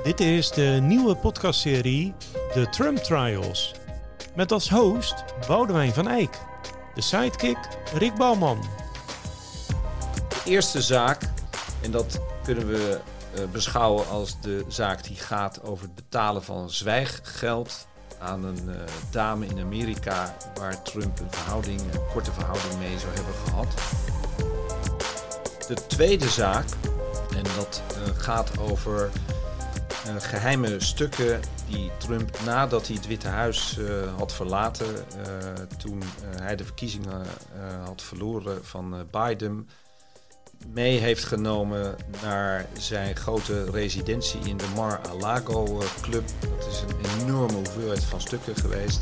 Dit is de nieuwe podcastserie The Trump Trials. Met als host Boudewijn van Eyck. De sidekick Rick Bouwman. De eerste zaak, en dat kunnen we beschouwen als de zaak die gaat over het betalen van zwijggeld aan een dame in Amerika waar Trump een korte verhouding mee zou hebben gehad. De tweede zaak, en dat gaat over geheime stukken die Trump nadat hij het Witte Huis had verlaten, toen hij de verkiezingen had verloren van Biden, mee heeft genomen naar zijn grote residentie in de Mar-a-Lago Club. Dat is een enorme hoeveelheid van stukken geweest.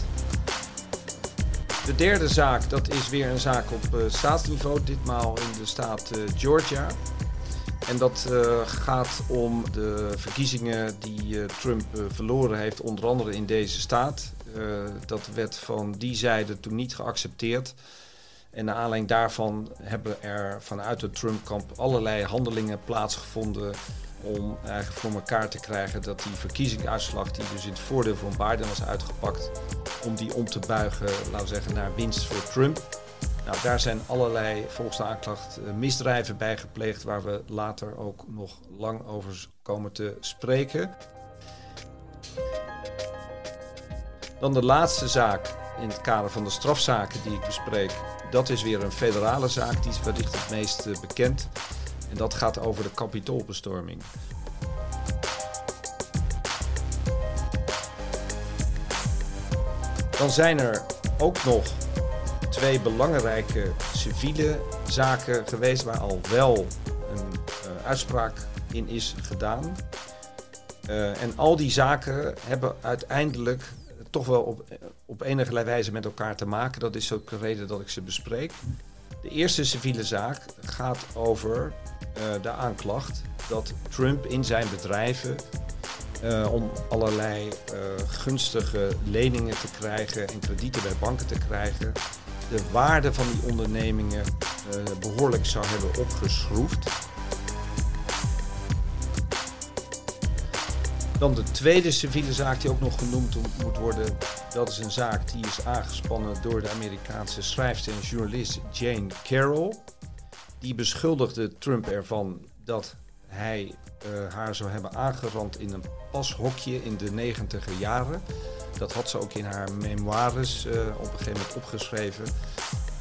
De derde zaak, dat is weer een zaak op staatsniveau, ditmaal in de staat Georgia. En dat gaat om de verkiezingen die Trump verloren heeft, onder andere in deze staat. Dat werd van die zijde toen niet geaccepteerd. En naar aanleiding daarvan hebben er vanuit het Trump-kamp allerlei handelingen plaatsgevonden om eigenlijk voor elkaar te krijgen dat die verkiezingsuitslag, die dus in het voordeel van Biden was uitgepakt, om die om te buigen, laten we zeggen, naar winst voor Trump. Nou, daar zijn allerlei, volgens de aanklacht, misdrijven bij gepleegd, waar we later ook nog lang over komen te spreken. Dan de laatste zaak in het kader van de strafzaken die ik bespreek. Dat is weer een federale zaak, die is wellicht het meest bekend. En dat gaat over de Capitoolbestorming. Dan zijn er ook nog twee belangrijke civiele zaken geweest waar al wel een uitspraak in is gedaan. En al die zaken hebben uiteindelijk toch wel op enige wijze met elkaar te maken. Dat is ook de reden dat ik ze bespreek. De eerste civiele zaak gaat over de aanklacht dat Trump in zijn bedrijven om allerlei gunstige leningen te krijgen en kredieten bij banken te krijgen, de waarde van die ondernemingen behoorlijk zou hebben opgeschroefd. Dan de tweede civiele zaak die ook nog genoemd moet worden. Dat is een zaak die is aangespannen door de Amerikaanse schrijfster en journalist Jane Carroll. Die beschuldigde Trump ervan dat hij haar zou hebben aangerand in een pashokje in de 90e jaren. Dat had ze ook in haar memoires op een gegeven moment opgeschreven.